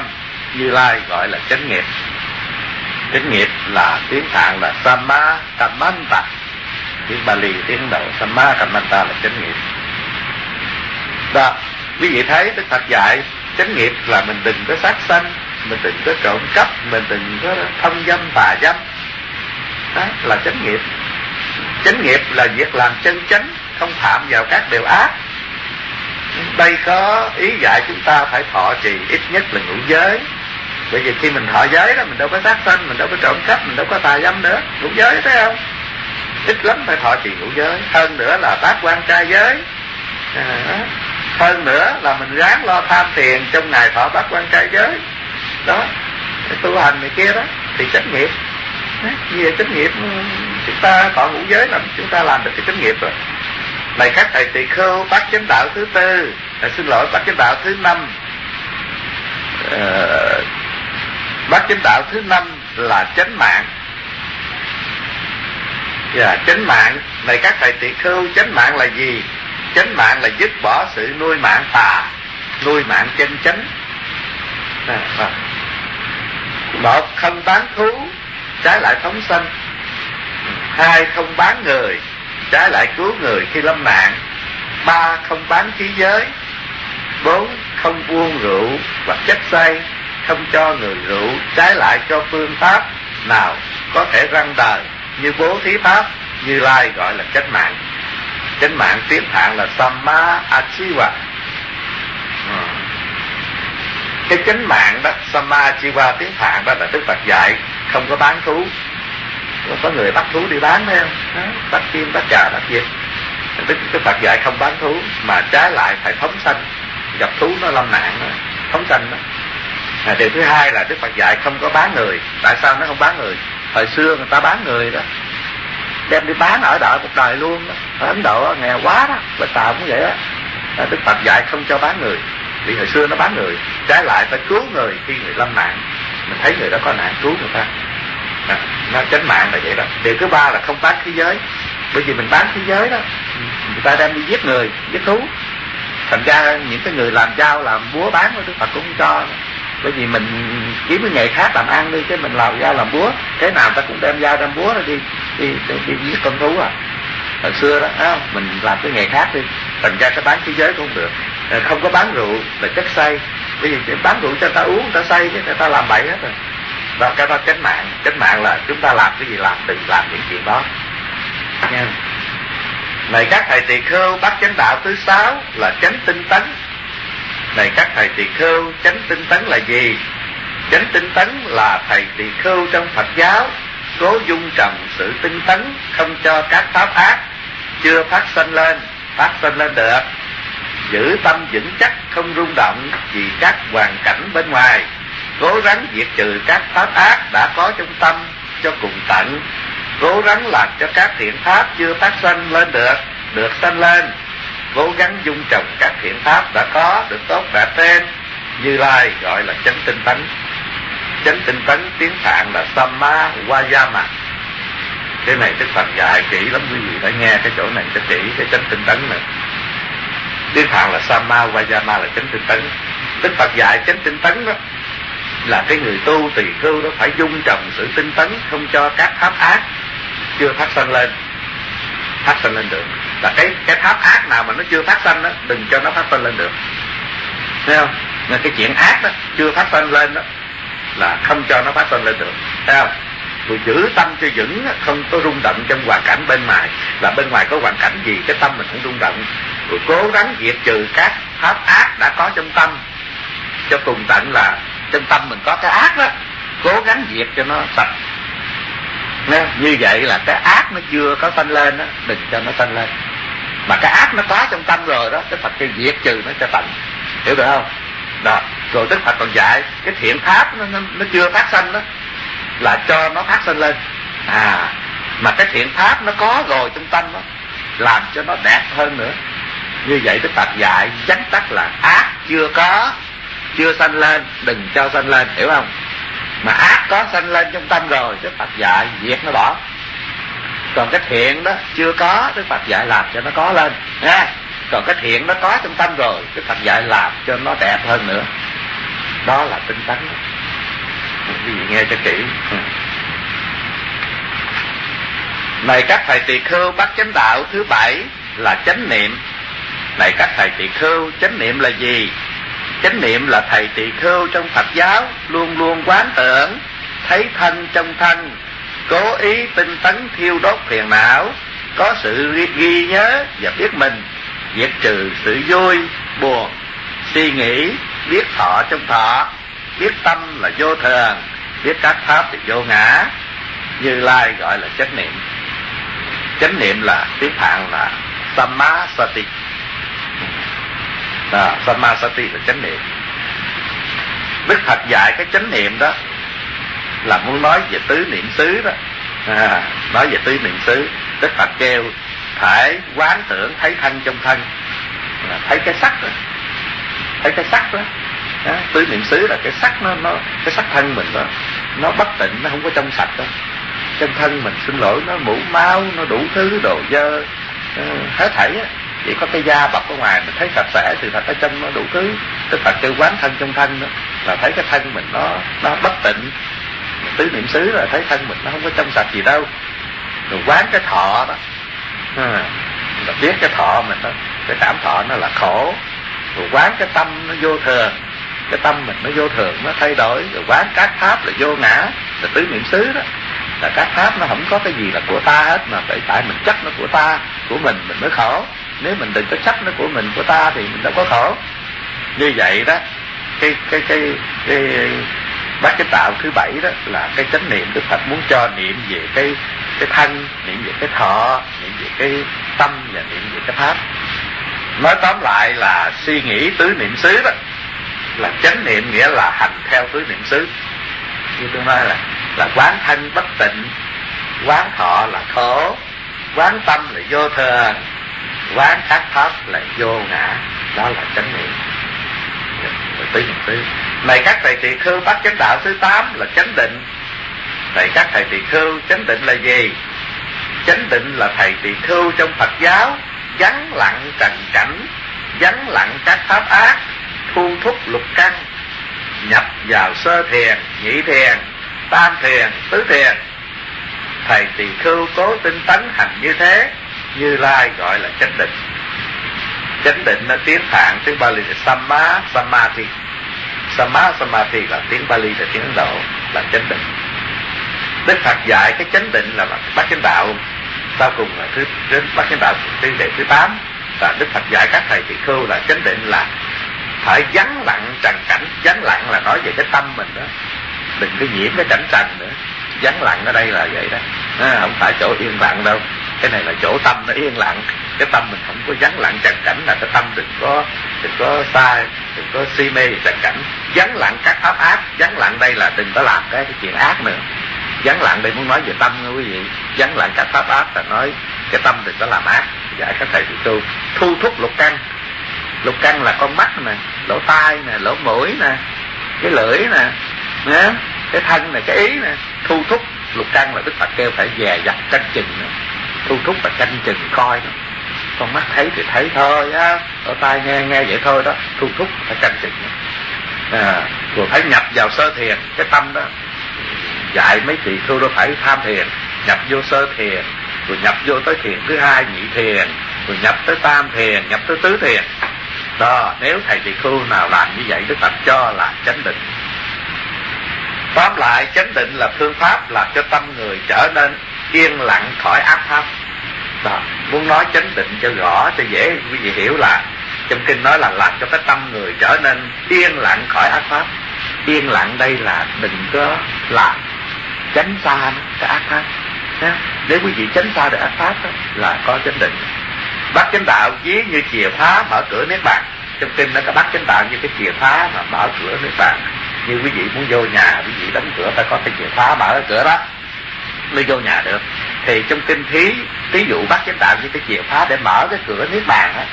Speaker 1: Như Lai gọi là chánh nghiệp. Chánh nghiệp là tiếng Phạn là Samma Kammanta, tiếng Bali tiếng Ấn Độ Samma Kammanta là chánh nghiệp. Đó, quý vị thấy Đức Phật dạy chánh nghiệp là mình đừng có sát sanh, mình đừng có trộm cắp, mình đừng có thông dâm tà dâm. Đó là chánh nghiệp. Chánh nghiệp là việc làm chân chánh, không phạm vào các điều ác. Đây có ý dạy chúng ta phải thọ trì ít nhất là ngũ giới. Bởi vì khi mình thọ giới đó, mình đâu có sát sanh, mình đâu có trộm cắp, mình đâu có tà dâm nữa. Ngũ giới thấy không? Ít lắm phải thọ trì ngũ giới. Hơn nữa là bát quan trai giới. À, hơn nữa là mình ráng lo tham thiền trong ngày thọ bát quan trai giới. Đó, tu hành này kia đó thì chánh nghiệp. Như vậy chánh nghiệp chúng ta thọ ngũ giới là chúng ta làm được cái chánh nghiệp rồi. Này các thầy tỳ khưu, bát chánh đạo thứ tư, à, xin lỗi bát chánh đạo thứ năm. Uh, bát chánh đạo thứ năm là chánh mạng. Dạ, yeah, chánh mạng. Này các thầy tỳ khưu, chánh mạng là gì? Chánh mạng là dứt bỏ sự nuôi mạng tà, nuôi mạng chân chánh. À, à. Một, không bán thú, trái lại phóng sanh. Hai, không bán người, trái lại cứu người khi lâm nạn. Ba, không bán khí giới. Bốn, không buông rượu hoặc chất say, không cho người rượu, trái lại cho phương pháp nào có thể răng đời như bố thí pháp. Như Lai gọi là chánh mạng. Chánh mạng tiếng Phạn là Samma Achiva. à. Cái chánh mạng đó, Samma Achiva tiếng Phạn đó là Đức Phật dạy không có bán thú. Có người bắt thú đi bán thấy không? Đó, bắt chim, bắt gà, bắt vịt. Đức, Đức Phật dạy không bán thú, mà trái lại phải phóng sanh. Gặp thú nó lâm nạn đó, phóng sanh đó. À, điều thứ hai là Đức Phật dạy không có bán người. Tại sao nó không bán người? Thời xưa người ta bán người đó, đem đi bán ở đợi một đời luôn đó. Ở Ấn Độ nghèo quá đó, Bạch Tà cũng vậy đó. À, Đức Phật dạy không cho bán người, vì hồi xưa nó bán người. Trái lại phải cứu người khi người lâm nạn. Mình thấy người đó có nạn cứu người ta. À, nó chánh mạng là vậy đó. Điều thứ ba là không bán khí giới. Bởi vì mình bán khí giới đó, người ta đem đi giết người, giết thú. Thành ra những cái người làm dao, làm búa bán của Đức Phật cũng không cho. Bởi vì mình kiếm cái nghề khác làm ăn đi, cái mình làm dao làm búa, thế nào ta cũng đem dao đem búa đi đi, đi, đi giết con thú à. Hồi xưa đó, à, mình làm cái nghề khác đi, thành ra cái bán khí giới cũng không được. À, không có bán rượu là chất say. Bởi vì bán rượu cho người ta uống, người ta say chứ người ta làm bậy hết rồi. Và cái đó chánh mạng. Chánh mạng là chúng ta làm cái gì làm, đừng làm những chuyện đó nha. Này các thầy tỳ khưu, bát chánh đạo thứ sáu là chánh tinh tấn. Này các thầy tỳ khưu, chánh tinh tấn là gì? Chánh tinh tấn là thầy tỳ khưu trong Phật giáo cố dung trồng sự tinh tấn, không cho các pháp ác chưa phát sanh lên, phát sanh lên được. Giữ tâm vững chắc, không rung động vì các hoàn cảnh bên ngoài. Cố gắng diệt trừ các pháp ác đã có trong tâm cho cùng tận. Cố gắng làm cho các thiện pháp chưa phát sanh lên được, được sanh lên. Cố gắng dung trồng các thiện pháp đã có, được tốt đẹp thêm. Như Lai gọi là chánh tinh tấn. Chánh tinh tấn tiếng Phạn là Samma Vayama. Cái này Đức Phật dạy kỹ lắm, quý vị phải nghe cái chỗ này cho kỹ, cái chánh tinh tấn này. Tiếng Phạn là Samma Vayama là chánh tinh tấn. Đức Phật dạy chánh tinh tấn đó là cái người tu tỳ khưu đó phải dung trồng sự tinh tấn, không cho các pháp ác chưa phát sanh lên, phát sanh lên được. Là cái cái pháp ác nào mà nó chưa phát sanh đó, đừng cho nó phát sanh lên được. Thấy không? Nên cái chuyện ác đó chưa phát sanh lên đó là không cho nó phát sanh lên được. Thấy không? Rồi giữ tâm cho vững, không có rung động trong hoàn cảnh bên ngoài. Là bên ngoài có hoàn cảnh gì cái tâm mình không rung động. Rồi cố gắng diệt trừ các pháp ác đã có trong tâm cho cùng tận. Là trong tâm mình có cái ác đó, cố gắng diệt cho nó sạch. Nên, như vậy là cái ác nó chưa có sanh lên đó, đừng cho nó sanh lên. Mà cái ác nó có trong tâm rồi đó, Đức Phật cho diệt trừ nó cho tận. Hiểu được không? Đó. Rồi Đức Phật còn dạy cái thiện pháp nó, nó, nó chưa phát sanh đó là cho nó phát sanh lên. À, mà cái thiện pháp nó có rồi trong tâm đó, làm cho nó đẹp hơn nữa. Như vậy Đức Phật dạy chánh tắc là ác chưa có, chưa sanh lên, đừng cho sanh lên, hiểu không? Mà ác có sanh lên trong tâm rồi, Đức Phật dạy diệt nó bỏ. Còn cái thiện đó chưa có, Đức Phật dạy làm cho nó có lên nha. Còn cái thiện nó có trong tâm rồi, Đức Phật dạy làm cho nó đẹp hơn nữa. Đó là tinh tấn. Quý vị nghe cho kỹ. Này các thầy tỳ khưu, bát chánh đạo thứ bảy là chánh niệm. Này các thầy tỳ khưu, chánh niệm là gì? Chánh niệm là thầy tỳ khưu trong Phật giáo luôn luôn quán tưởng thấy thân trong thân, cố ý tinh tấn thiêu đốt phiền não, có sự ghi nhớ và biết mình, diệt trừ sự vui buồn suy nghĩ, biết thọ trong thọ, biết tâm là vô thường, biết các pháp thì vô ngã. Như Lai gọi là chánh niệm. Chánh niệm là tiếng Phạn là Sammasati. Đó, Sammasati là chánh niệm. Đức Phật dạy cái chánh niệm đó là muốn nói về tứ niệm xứ đó. À, nói về tứ niệm xứ. Đức Phật kêu phải quán tưởng thấy thân trong thân, là thấy cái sắc đó, thấy cái sắc đó. Đó, tứ niệm xứ là cái sắc nó, nó cái sắc thân mình đó, nó bất tịnh, nó không có trong sạch đâu. Trong thân mình xin lỗi nó mũ máu, nó đủ thứ đồ dơ, uh, hết thảy á. Chỉ có cái da bọc ở ngoài mình thấy sạch sẽ, thì thật ở trong nó đủ thứ. Tức là kêu quán thân trong thân đó, là thấy cái thân mình nó nó bất tịnh. Tứ niệm xứ là thấy thân mình nó không có trong sạch gì đâu. Rồi quán cái thọ đó, à, là biết cái thọ mình đó, cái cảm thọ nó là khổ. Rồi quán cái tâm nó vô thường, cái tâm mình nó vô thường, nó thay đổi. Rồi quán các pháp là vô ngã, là tứ niệm xứ đó, là các pháp nó không có cái gì là của ta hết, mà tại tại mình chấp nó của ta, của mình mình mới khổ. Nếu mình đừng có chấp nó của mình, của ta thì mình đâu có khổ. Như vậy đó, cái cái cái cái bát chánh đạo thứ bảy đó là cái chánh niệm. Đức Phật muốn cho niệm về cái cái thân, niệm về cái thọ, niệm về cái tâm và niệm về cái pháp. Nói tóm lại là suy nghĩ tứ niệm xứ đó là chánh niệm, nghĩa là hành theo tứ niệm xứ. Như tôi nói là là quán thân bất tịnh, quán thọ là khổ, quán tâm là vô thường, quán các pháp là vô ngã. Đó là chánh niệm tứ niệm xứ. Này các thầy tỳ khưu, bát chánh đạo thứ tám là chánh định. Này các thầy tỳ khưu, chánh định là gì? Chánh định là thầy tỳ khưu trong Phật giáo vắng lặng trần cảnh, vắng lặng các pháp ác, thu thúc lục căn, nhập vào sơ thiền, nhị thiền, tam thiền, tứ thiền. Thầy tỳ khưu cố tinh tấn hành như thế, Như Lai gọi là chánh định. Chánh định là tiếng Phạn, tiếng Bali là Samma Samadhi. Samma Samadhi là tiếng Bali, là tiếng Ấn Độ, là chánh định. Đức Phật dạy cái chánh định là bát chánh đạo sau cùng là thứ đến bát chánh đạo thứ đệ thứ tám. Và Đức Phật dạy các thầy tỳ khưu là chánh định là phải vắng lặng trần cảnh. Vắng lặng là nói về cái tâm mình đó, đừng có nhiễm cái cảnh trần nữa. Vắng lặng ở đây là vậy đó, à, không phải chỗ yên lặng đâu. Cái này là chỗ tâm nó yên lặng. Cái tâm mình không có vắng lặng trần cảnh, là cái tâm đừng có đừng có sai, đừng có si mê trần cảnh. Vắng lặng các pháp ác. Vắng lặng đây là đừng có làm cái, cái chuyện ác nữa. Vắng lặng đây muốn nói về tâm nha quý vị. Vắng lặng các pháp ác là nói cái tâm đừng có làm ác. Dạy các thầy tỳ khưu thu thúc lục căn. Lục căn là con mắt nè, lỗ tai nè, lỗ mũi nè, cái lưỡi nè, nè, cái thân nè, cái ý nè. Thu thúc lục căn là Đức Phật kêu phải dè dặt canh chừng nữa. Thu thúc là canh chừng coi đó. Con mắt thấy thì thấy thôi á, lỗ tai nghe nghe vậy thôi đó. Thu thúc phải canh chừng nữa. À, rồi phải nhập vào sơ thiền. Cái tâm đó dạy mấy tỳ khưu đâu phải tham thiền, nhập vô sơ thiền, rồi nhập vô tới thiền thứ hai nhị thiền, rồi nhập tới tam thiền, nhập tới tứ thiền. Đó, nếu thầy tỳ khưu nào làm như vậy, Đức Phật cho là chánh định. Tóm lại, chánh định là phương pháp làm cho tâm người trở nên yên lặng khỏi ác pháp. Đó, muốn nói chánh định cho rõ, cho dễ quý vị hiểu là trong kinh nói là làm cho cái tâm người trở nên yên lặng khỏi ác pháp. Yên lặng đây là đừng có làm, tránh xa cái ác pháp. Nếu quý vị tránh xa được ác pháp đó, là có chánh định. Bát chánh đạo ví như chìa khóa mở cửa niết bàn. Trong kinh nó có bát chánh đạo như cái chìa khóa mà mở cửa niết bàn. Như quý vị muốn vô nhà, quý vị đóng cửa phải có cái chìa khóa mở cái cửa đó mới vô nhà được. Thì trong kinh thí ví dụ bát chánh đạo như cái chìa khóa để mở cái cửa niết bàn đó.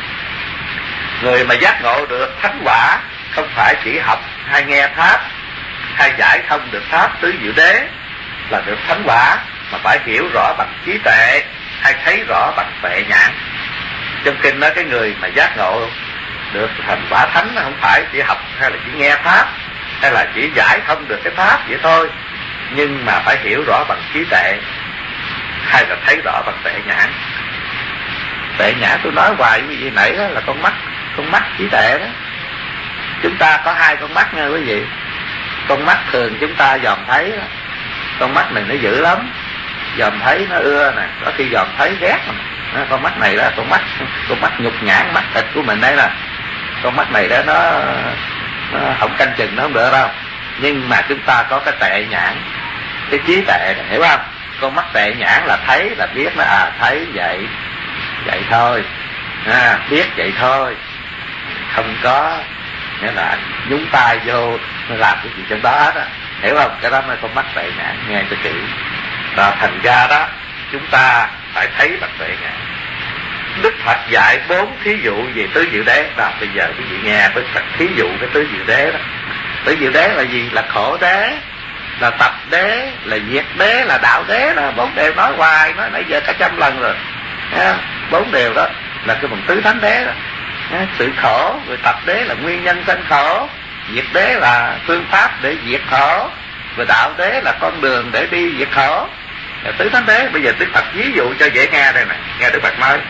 Speaker 1: Người mà giác ngộ được thánh quả không phải chỉ học hay nghe pháp hay giải thông được pháp tứ diệu đế là được thánh quả, mà phải hiểu rõ bằng trí tuệ hay thấy rõ bằng tuệ nhãn. Trong kinh nói cái người mà giác ngộ được thành quả thánh không phải chỉ học hay là chỉ nghe pháp hay là chỉ giải thông được cái pháp vậy thôi, nhưng mà phải hiểu rõ bằng trí tuệ, hay là thấy rõ bằng tuệ nhãn. Tuệ nhãn tôi nói hoài quý vị nãy đó là con mắt, con mắt trí tuệ đó. Chúng ta có hai con mắt nha quý vị. Con mắt thường chúng ta dòm thấy đó, con mắt này nó dữ lắm, dòm thấy nó ưa nè, có khi dòm thấy ghét nè. Con mắt này là con mắt, con mắt nhục nhãn, mắt thịt của mình đây nè. Con mắt này đó nó, nó không canh chừng nó không được đâu. Nhưng mà chúng ta có cái tuệ nhãn, cái trí tuệ, hiểu không? Con mắt tuệ nhãn là thấy, là biết nó, à thấy vậy, vậy thôi, à, biết vậy thôi, không có nghĩa là nhúng tay vô làm cái gì trong đó hết á, hiểu không? Cái đó là con mắt tuệ nhãn, nghe cho kỹ. Và thành ra đó chúng ta phải thấy bằng tuệ nhãn. Đức Phật dạy bốn thí dụ về tứ diệu đế. Đó, bây giờ quý vị nghe Đức Phật thí dụ cái tứ diệu đế đó. Tứ diệu đế là gì? Là khổ đế, là tập đế, là diệt đế, là đạo đế đó. Bốn đều nói hoài, nói nãy giờ cả trăm lần rồi. À, bốn đều đó là cái bằng tứ thánh đế đó. À, sự khổ, rồi tập đế là nguyên nhân sanh khổ, diệt đế là phương pháp để diệt khổ, rồi đạo đế là con đường để đi diệt khổ. Là tứ thánh đế. Bây giờ Đức Phật ví dụ cho dễ nghe đây nè. Nghe Đức Phật nói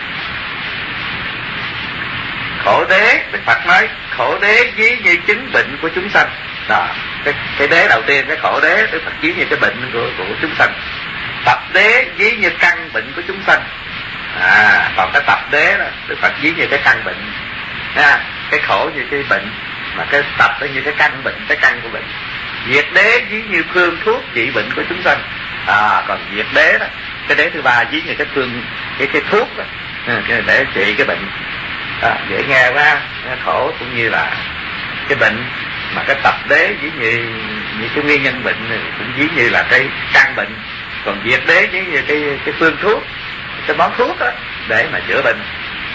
Speaker 1: khổ đế. Đức Phật nói khổ đế ví như chứng bệnh của chúng sanh. Đó, cái, cái đế đầu tiên, cái khổ đế, Đức Phật ví như cái bệnh của, của chúng sanh. Tập đế ví như căn bệnh của chúng sanh. À, còn cái tập đế đó, Đức Phật ví như cái căn bệnh. À, cái khổ như cái bệnh, mà cái tập nó như cái căn bệnh, cái căn của bệnh. Diệt đế ví như phương thuốc trị bệnh của chúng sanh. À, còn diệt đế đó, cái đế thứ ba ví như cái phương, cái cái thuốc đó, để trị cái bệnh. À, dễ nghe quá, khổ cũng như là cái bệnh, mà cái tập đế ví như, như cái nguyên nhân bệnh, cũng ví như là cái căn bệnh. Còn diệt đế ví như cái cái phương thuốc, cái món thuốc đó để mà chữa bệnh.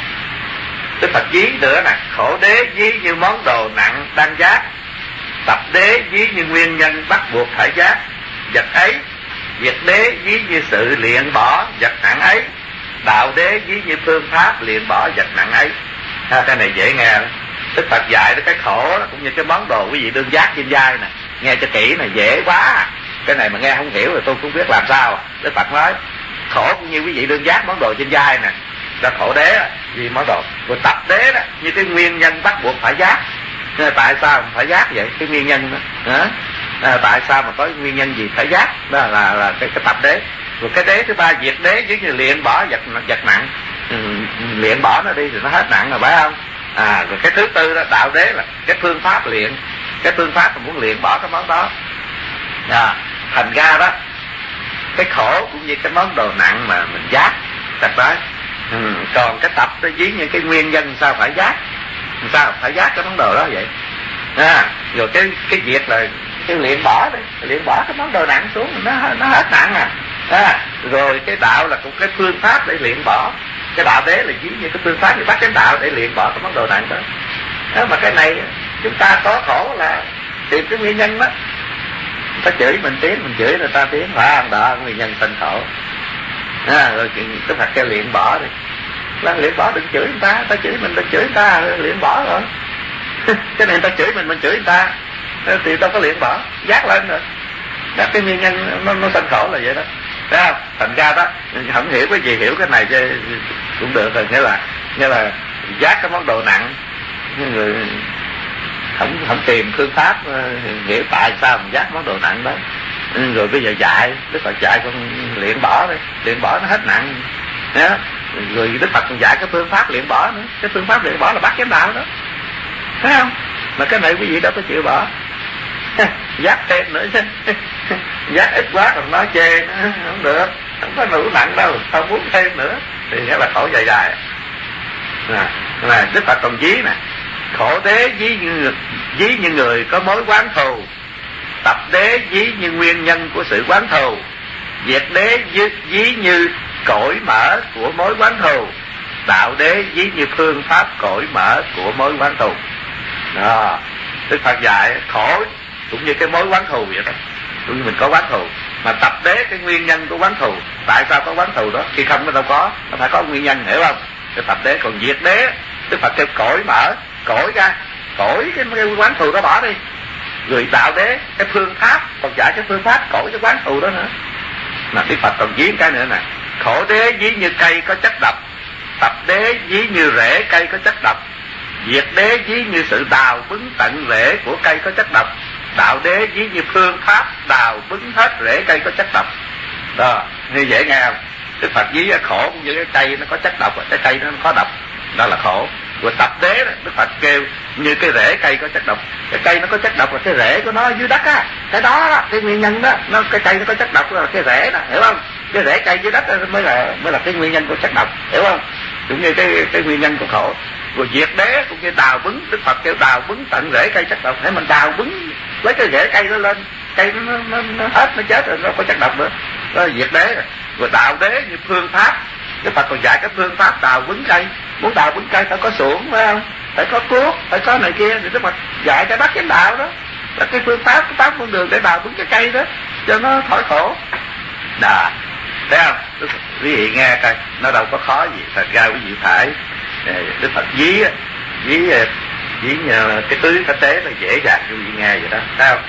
Speaker 1: Đức Phật ví nữa nè, khổ đế ví như món đồ nặng đang giác, tập đế ví như nguyên nhân bắt buộc phải giác vật ấy, diệt đế ví như sự luyện bỏ vật nặng ấy, đạo đế ví như phương pháp luyện bỏ vật nặng ấy. Ha, cái này dễ nghe đó. Đức Phật dạy đó, cái khổ đó, cũng như cái món đồ quý vị đương giác trên vai nè, nghe cho kỹ này, dễ quá. Cái này mà nghe không hiểu rồi tôi không biết làm sao. Đức Phật nói khổ cũng như quý vị đương giác món đồ trên vai nè, đó khổ đế đó, vì món đồ. Rồi tập đế đó như cái nguyên nhân bắt buộc phải giác. Tại sao phải giác vậy? Cái nguyên nhân đó, à, tại sao mà có nguyên nhân gì phải giác? Đó là là cái, cái tập đế. Rồi cái đế thứ ba diệt đế giống như luyện bỏ vật vật nặng. Ừ, luyện bỏ nó đi thì nó hết nặng rồi phải không? À, rồi cái thứ tư đó, đạo đế là cái phương pháp luyện, cái phương pháp mà muốn luyện bỏ cái món đó. À, thành ra đó cái khổ cũng như cái món đồ nặng mà mình giác, thật đó. Ừ, còn cái tập nó ví như cái nguyên nhân sao phải giác, sao phải giác cái món đồ đó vậy. À, rồi cái cái việc là cái luyện bỏ đấy, luyện bỏ cái món đồ nặng xuống nó nó hết nặng à. À, rồi cái đạo là cũng cái phương pháp để luyện bỏ. Cái đạo đế là ví như cái phương pháp để bắt cái đạo để luyện bỏ cái món đồ nặng đó. Đó mà cái này chúng ta có khổ là tìm cái nguyên nhân đó. Ta chửi mình tiếng, mình chửi người ta tiếng, phải không? Đó nguyên nhân sanh khổ. À, rồi cái Phật cái luyện bỏ đi. Là luyện bỏ, đừng chửi người ta, ta chửi mình đừng chửi người ta, luyện bỏ rồi. Cái này người ta chửi mình mình chửi người ta thì đâu có luyện bỏ, giác lên rồi. Đó cái nguyên nhân nó, nó sanh khổ là vậy đó. Thấy không? Thành ra đó không hiểu cái gì hiểu cái này chứ cũng được rồi. Nghĩa là nghĩa là giác cái món đồ nặng, người không không tìm phương pháp hiểu tại sao mình giác món đồ nặng đó. Rồi bây giờ dạy Đức Phật dạy con luyện bỏ đi, luyện bỏ nó hết nặng. Đó. Rồi Đức Phật còn dạy cái phương pháp luyện bỏ nữa. Cái phương pháp luyện bỏ là bắt chánh đạo đó. Thấy không? Mà cái này quý vị đâu có chịu bỏ. Giác thêm nữa chứ. Giác ít quá còn nói chê nữa. Không được, không có đủ nặng đâu, không muốn thêm nữa thì nghĩa là khổ dài dài. À, là Đức Phật còn ví nè, khổ đế ví như, ví như người có mối oán thù, tập đế ví như nguyên nhân của sự oán thù, diệt đế ví như cõi mở của mối oán thù, đạo đế ví như phương pháp cõi mở của mối oán thù. Đó, Đức Phật dạy khổ cũng như cái mối oán thù vậy đó. Cũng như mình có oán thù, mà tập đế cái nguyên nhân của oán thù. Tại sao có oán thù đó? Khi không nó đâu có, nó phải có nguyên nhân, hiểu không? Cái tập đế. Còn diệt đế, Đức Phật kêu cõi mở, cõi ra, cõi cái, cái oán thù đó bỏ đi. Người đạo đế cái phương pháp, còn dạy cái phương pháp cổ cho quán thù đó nữa. Mà Đức Phật còn ví cái nữa nè: khổ đế ví như cây có chất độc, tập đế ví như rễ cây có chất độc, diệt đế ví như sự đào bứng tận rễ của cây có chất độc, đạo đế ví như phương pháp đào bứng hết rễ cây có chất độc. Đó, như vậy nghe không? Đức Phật ví khổ cũng như cái cây nó có chất độc, cái cây nó có độc, đó là khổ. Rồi tập đế đó, Đức Phật kêu như cái rễ cây có chất độc. Cái cây nó có chất độc là cái rễ của nó dưới đất á, cái đó, đó cái nguyên nhân đó, nó cái cây nó có chất độc là cái rễ đó, hiểu không? Cái rễ cây dưới đất đó mới là mới là cái nguyên nhân của chất độc, hiểu không? Cũng như cái cái nguyên nhân của khổ. Rồi diệt đế cũng như đào bứng, Đức Phật kêu đào bứng tận rễ cây chất độc, để mình đào bứng lấy cái rễ cây nó lên, cây nó, nó, nó hết nó chết rồi, nó có chất độc nữa. Đó là diệt đế. Rồi đạo đế như phương pháp, Đức Phật còn dạy cái phương pháp đào bứng cây. Muốn đào bứng cây phải có xuồng, phải không? Phải có cuốc, phải có này kia. Thì Đức Phật dạy cái bát chánh đạo đó là cái phương pháp, cái tám con đường để đào bứng cái cây đó cho nó khỏi khổ. Đà, thấy không? Quý vị nghe coi, nó đâu có khó gì. Thật ra quý vị phải Đức Phật ví ví ví cái tứ pháp tế là dễ dàng cho quý vị nghe vậy đó, thấy không?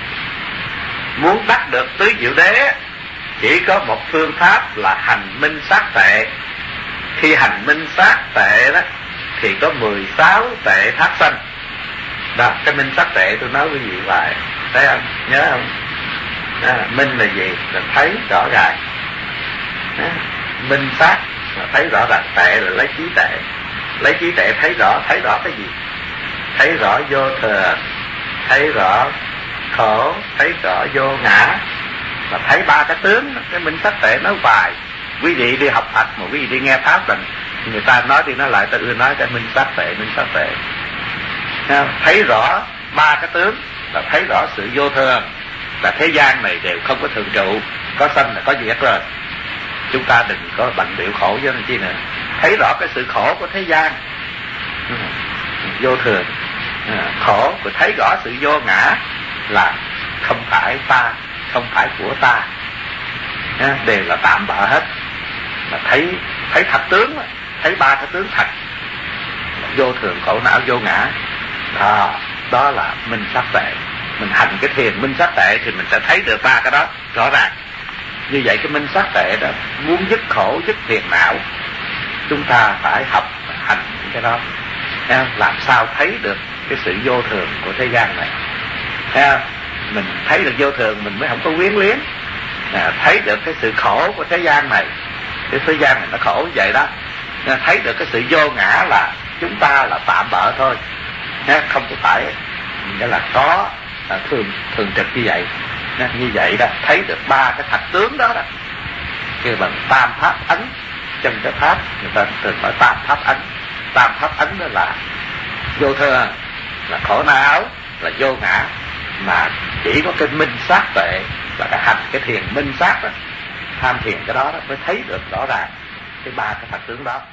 Speaker 1: Muốn đắc được tứ diệu đế chỉ có một phương pháp là hành minh sát tệ. Khi hành minh sát tệ đó thì có mười sáu tệ thác sanh. Đó, cái minh sát tệ tôi nói quý vị hoài, thấy không? Nhớ không? À, minh là gì? Là thấy rõ ràng. À, minh sát là thấy rõ ràng, tệ là lấy trí tệ. Lấy trí tệ thấy rõ, thấy rõ cái gì? Thấy rõ vô thường, thấy rõ khổ, thấy rõ vô ngã, mà thấy ba cái tướng. Cái minh sát tệ nói hoài. Quý vị đi học Phật mà quý vị đi nghe pháp rằng người ta nói đi nói lại, ta ưa nói cái minh sát tệ, minh sát tệ. Thấy rõ ba cái tướng là thấy rõ sự vô thường, là thế gian này đều không có thường trụ, có sanh là có diệt rồi. Chúng ta đừng có bận biểu khổ với làm chi nữa. Thấy rõ cái sự khổ của thế gian, vô thường, khổ, rồi thấy rõ sự vô ngã là không phải ta, không phải của ta, đều là tạm bợ hết. Mà thấy thấy thật tướng, thấy ba cái tướng thật, vô thường, khổ não, vô ngã. Đó, đó là minh sát tệ. Mình hành cái thiền minh sát tệ thì mình sẽ thấy được ba cái đó rõ ràng. Như vậy cái minh sát tệ đó, muốn dứt khổ, dứt phiền não, chúng ta phải học hành những cái đó. Làm sao thấy được cái sự vô thường của thế gian này. Mình thấy được vô thường mình mới không có quyến luyến. À, thấy được cái sự khổ của thế gian này, cái thế gian này nó khổ như vậy đó. À, thấy được cái sự vô ngã là chúng ta là tạm bợ thôi, à, không có phải nghĩa là có à, thường thường trực như vậy. À, như vậy đó, thấy được ba cái thật tướng đó đó, kêu bằng tam pháp ấn. Trong cái pháp người ta thường nói tam pháp ấn. Tam pháp ấn đó là vô thường, là khổ não, là vô ngã. Mà chỉ có cái minh sát tệ là cái hành cái thiền minh sát đó, tham thiền cái đó, đó mới thấy được rõ ràng cái ba cái thật tướng đó.